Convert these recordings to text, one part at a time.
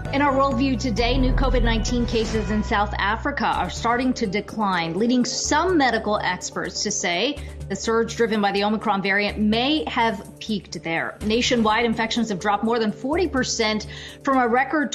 In our worldview today, new COVID-19 cases in South Africa are starting to decline, leading some medical experts to say the surge driven by the Omicron variant may have peaked there. Nationwide, infections have dropped more than 40% from a record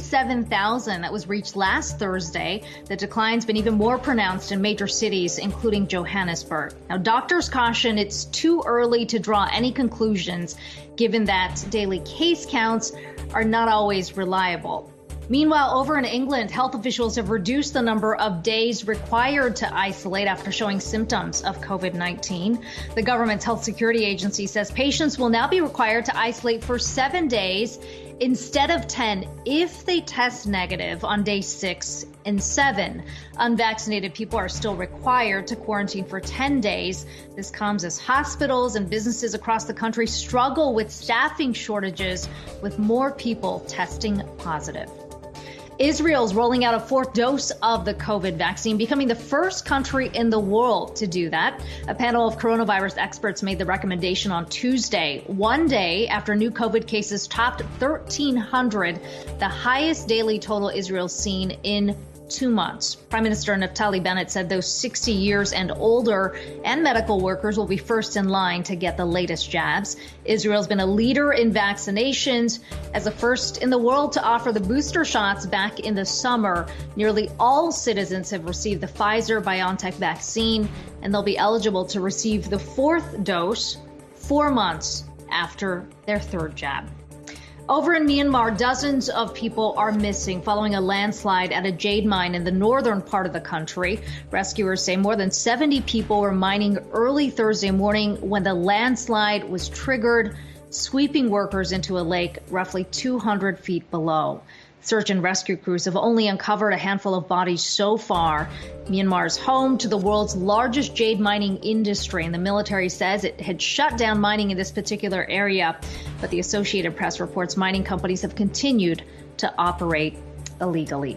27,000 that was reached last Thursday. The decline's been even more pronounced in major cities, including Johannesburg. Now, doctors caution it's too early to draw any conclusions, given that daily case counts are not always reliable. Meanwhile, over in England, health officials have reduced the number of days required to isolate after showing symptoms of COVID-19. The government's health security agency says patients will now be required to isolate for 7 days instead of 10 if they test negative on day 6 and 7. Unvaccinated people are still required to quarantine for 10 days. This comes as hospitals and businesses across the country struggle with staffing shortages, with more people testing positive. Israel's rolling out a 4th dose of the COVID vaccine, becoming the first country in the world to do that. A panel of coronavirus experts made the recommendation on Tuesday, one day after new COVID cases topped 1,300, the highest daily total Israel's seen in 2 months. Prime Minister Naftali Bennett said those 60 years and older and medical workers will be first in line to get the latest jabs. Israel's been a leader in vaccinations. As the first in the world to offer the booster shots back in the summer, nearly all citizens have received the Pfizer-BioNTech vaccine, and they'll be eligible to receive the 4th dose 4 months after their 3rd jab. Over in Myanmar, dozens of people are missing following a landslide at a jade mine in the northern part of the country. Rescuers say more than 70 people were mining early Thursday morning when the landslide was triggered, sweeping workers into a lake roughly 200 feet below. Search and rescue crews have only uncovered a handful of bodies so far. Myanmar is home to the world's largest jade mining industry, and the military says it had shut down mining in this particular area. But the Associated Press reports mining companies have continued to operate illegally.